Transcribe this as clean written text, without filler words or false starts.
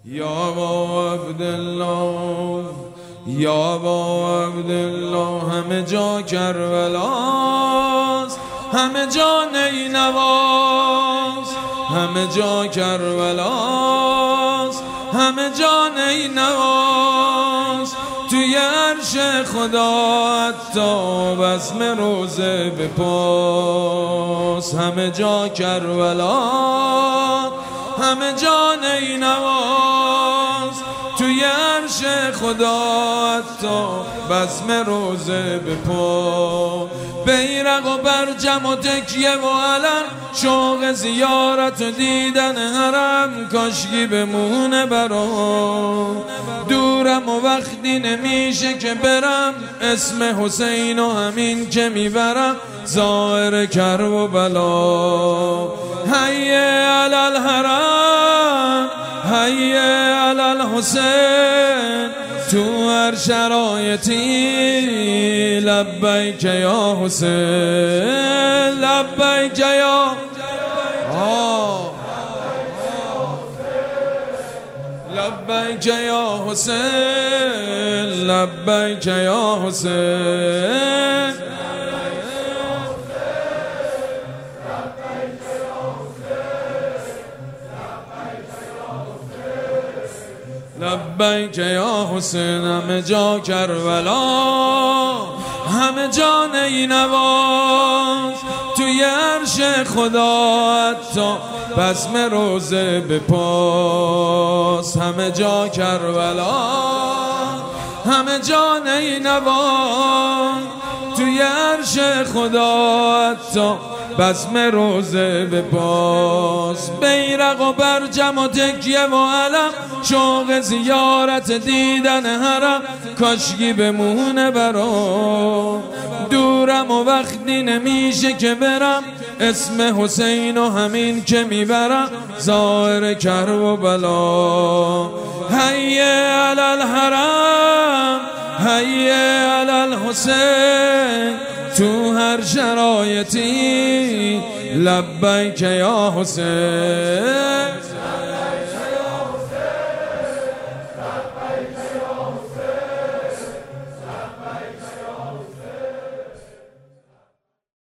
یا با عبدالله یا با عبدالله، همه جا کربلاست، همه جا نینواست، همه جا کربلاست، همه جا نینواست. توی عرش خدا حتی بزم روزه به پاس، همه جا کربلاست، همه جا نینواست. توی عرش خدا حتی بزم روزه به پا، بیرق و برجم و تکیه و علم، شوق زیارت و دیدن حرم، کاشکی بمونه برام. دورم و وقتی نمیشه که برم، اسم حسین و همین که میبرم، ظاهر کرب و بلا. حی علی الحرم، حی علی الحسین، تو هر شرایطی لبیک یا حسین، لبیک یا لبیک یا حسین، لبیک یا حسین. لبیک یا حسین، همه جا کربلا، همه جا نینواز. توی عرش خدا حتی بزم روزه به پاس، همه جا کربلا، همه جا نینواز. توی عرش خدا حتی بزم روزه به پاس، بیرق و برجم و تکیه و علم، شوق زیارت دیدن حرم، کاشکی بمونه برام. دورم و وقتی نمیشه که برم، اسم حسین و همین که میبرم، ظاهر کرب و بلا. حی علی الحرم، حی علی الحسین، تو هر شرایطی لبیک یا حسین.